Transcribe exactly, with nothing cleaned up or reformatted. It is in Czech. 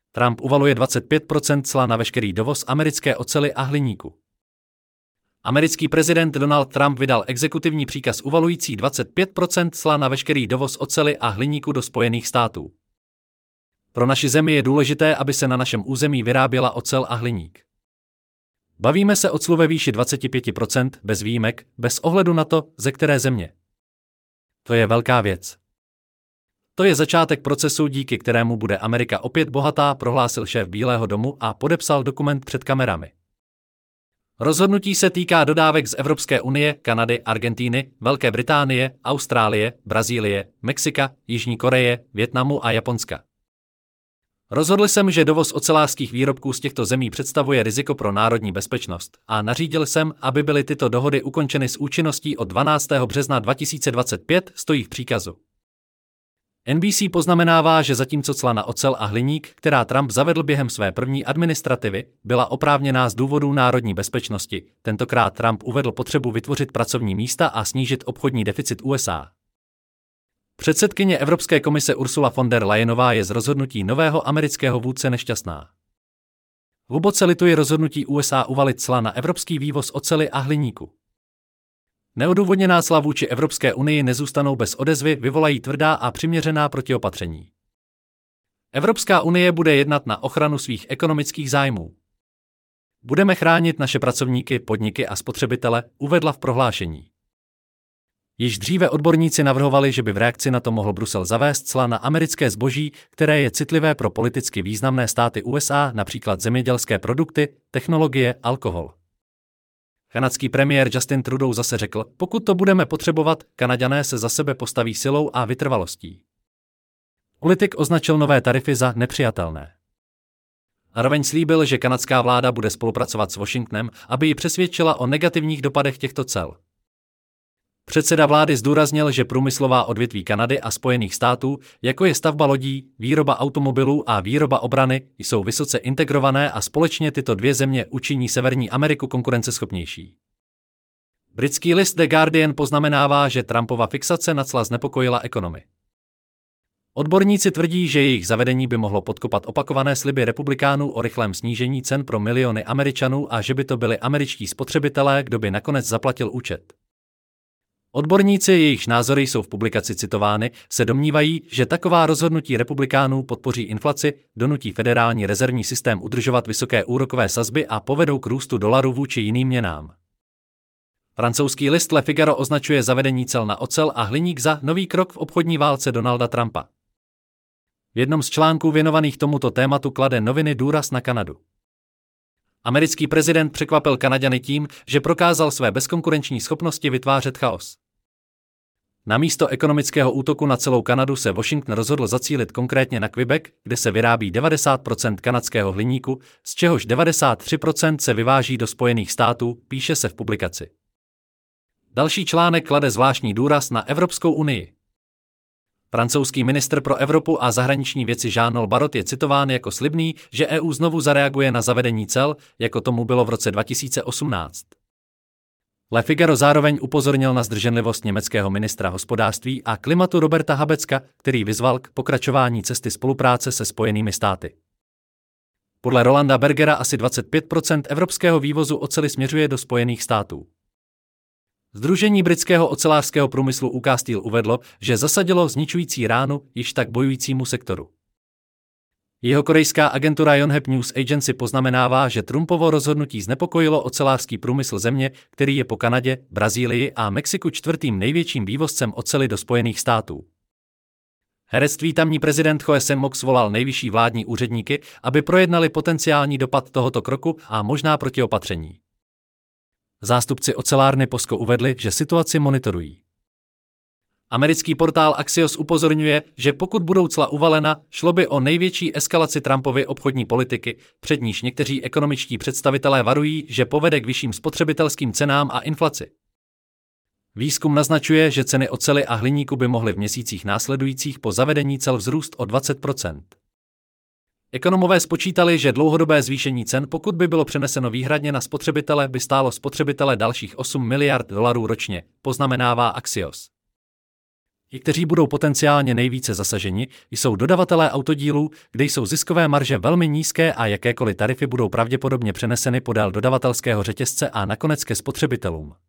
Trump uvaluje dvacet pět procent cla na veškerý dovoz americké oceli a hliníku. Americký prezident Donald Trump vydal exekutivní příkaz uvalující dvacet pět procent cla na veškerý dovoz oceli a hliníku do Spojených států. Pro naši zemi je důležité, aby se na našem území vyráběla ocel a hliník. Bavíme se o clu ve výši dvacet pět procent bez výjimek, bez ohledu na to, ze které země. To je velká věc. To je začátek procesu, díky kterému bude Amerika opět bohatá, prohlásil šéf Bílého domu a podepsal dokument před kamerami. Rozhodnutí se týká dodávek z Evropské unie, Kanady, Argentíny, Velké Británie, Austrálie, Brazílie, Mexika, Jižní Koreje, Vietnamu a Japonska. Rozhodl jsem, že dovoz ocelářských výrobků z těchto zemí představuje riziko pro národní bezpečnost a nařídil jsem, aby byly tyto dohody ukončeny s účinností od dvanáctého března dva tisíce dvacet pět, stojí v příkazu. N B C poznamenává, že zatímco cla na ocel a hliník, která Trump zavedl během své první administrativy, byla oprávněná z důvodů národní bezpečnosti, tentokrát Trump uvedl potřebu vytvořit pracovní místa a snížit obchodní deficit U S A. Předsedkyně Evropské komise Ursula von der Leyenová je z rozhodnutí nového amerického vůdce nešťastná. Hluboce lituje rozhodnutí U S A uvalit cla na evropský vývoz oceli a hliníku. Neodůvodněná cla vůči Evropské unii nezůstanou bez odezvy, vyvolají tvrdá a přiměřená protiopatření. Evropská unie bude jednat na ochranu svých ekonomických zájmů. Budeme chránit naše pracovníky, podniky a spotřebitele, uvedla v prohlášení. Již dříve odborníci navrhovali, že by v reakci na to mohl Brusel zavést cla na americké zboží, které je citlivé pro politicky významné státy U S A, například zemědělské produkty, technologie, alkohol. Kanadský premiér Justin Trudeau zase řekl, pokud to budeme potřebovat, Kanaďané se za sebe postaví silou a vytrvalostí. Politik označil nové tarify za nepřijatelné. Zároveň slíbil, že kanadská vláda bude spolupracovat s Washingtonem, aby ji přesvědčila o negativních dopadech těchto cel. Předseda vlády zdůraznil, že průmyslová odvětví Kanady a Spojených států, jako je stavba lodí, výroba automobilů a výroba obrany, jsou vysoce integrované a společně tyto dvě země učiní Severní Ameriku konkurenceschopnější. Britský list The Guardian poznamenává, že Trumpova fixace na cla znepokojila ekonomy. Odborníci tvrdí, že jejich zavedení by mohlo podkopat opakované sliby republikánů o rychlém snížení cen pro miliony Američanů a že by to byli američtí spotřebitelé, kdo by nakonec zaplatil účet. Odborníci, jejichž názory jsou v publikaci citovány, se domnívají, že taková rozhodnutí republikánů podpoří inflaci, donutí federální rezervní systém udržovat vysoké úrokové sazby a povedou k růstu dolaru vůči jiným měnám. Francouzský list Le Figaro označuje zavedení cel na ocel a hliník za nový krok v obchodní válce Donalda Trumpa. V jednom z článků věnovaných tomuto tématu klade noviny důraz na Kanadu. Americký prezident překvapil Kanaďany tím, že prokázal své bezkonkurenční schopnosti vytvářet chaos. Namísto ekonomického útoku na celou Kanadu se Washington rozhodl zacílit konkrétně na Quebec, kde se vyrábí devadesát procent kanadského hliníku, z čehož devadesát tři procent se vyváží do Spojených států, píše se v publikaci. Další článek klade zvláštní důraz na Evropskou unii. Francouzský ministr pro Evropu a zahraniční věci Jean-Noël Barrot je citován jako slibný, že E U znovu zareaguje na zavedení cel, jako tomu bylo v roce dva tisíce osmnáct. Le Figaro zároveň upozornil na zdrženlivost německého ministra hospodářství a klimatu Roberta Habecka, který vyzval k pokračování cesty spolupráce se Spojenými státy. Podle Rolanda Bergera asi dvacet pět procent evropského vývozu oceli směřuje do Spojených států. Sdružení britského ocelářského průmyslu U K Steel uvedlo, že zasadilo zničující ránu již tak bojujícímu sektoru. Jihokorejská agentura Yonhap News Agency poznamenává, že Trumpovo rozhodnutí znepokojilo ocelářský průmysl země, který je po Kanadě, Brazílii a Mexiku čtvrtým největším vývozcem oceli do Spojených států. Herectví tamní prezident Joe Mox volal nejvyšší vládní úředníky, aby projednali potenciální dopad tohoto kroku a možná protiopatření. Zástupci ocelárny POSCO uvedli, že situaci monitorují. Americký portál Axios upozorňuje, že pokud budou cla uvalena, šlo by o největší eskalaci Trumpovy obchodní politiky, před níž někteří ekonomičtí představitelé varují, že povede k vyšším spotřebitelským cenám a inflaci. Výzkum naznačuje, že ceny oceli a hliníku by mohly v měsících následujících po zavedení cel vzrůst o dvacet procent. Ekonomové spočítali, že dlouhodobé zvýšení cen, pokud by bylo přeneseno výhradně na spotřebitele, by stálo spotřebitele dalších osm miliard dolarů ročně, poznamenává Axios. Ti, kteří budou potenciálně nejvíce zasaženi, jsou dodavatelé autodílů, kde jsou ziskové marže velmi nízké a jakékoliv tarify budou pravděpodobně přeneseny podél dodavatelského řetězce a nakonec ke spotřebitelům.